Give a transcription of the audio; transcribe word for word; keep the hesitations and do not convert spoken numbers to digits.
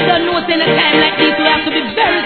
I don't know, in a time like this, we have to be very